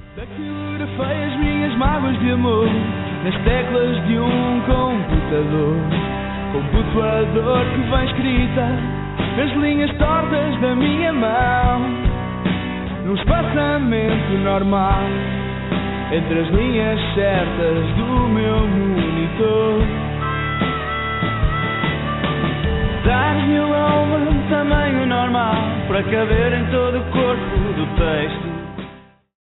Datilografei as minhas mágoas de amor nas teclas de um computador. Computador que vem escrita nas linhas tortas da minha mão, num espaçamento normal entre as linhas certas do meu monitor. Times New Roman, tamanho normal, para caber em todo o corpo do texto.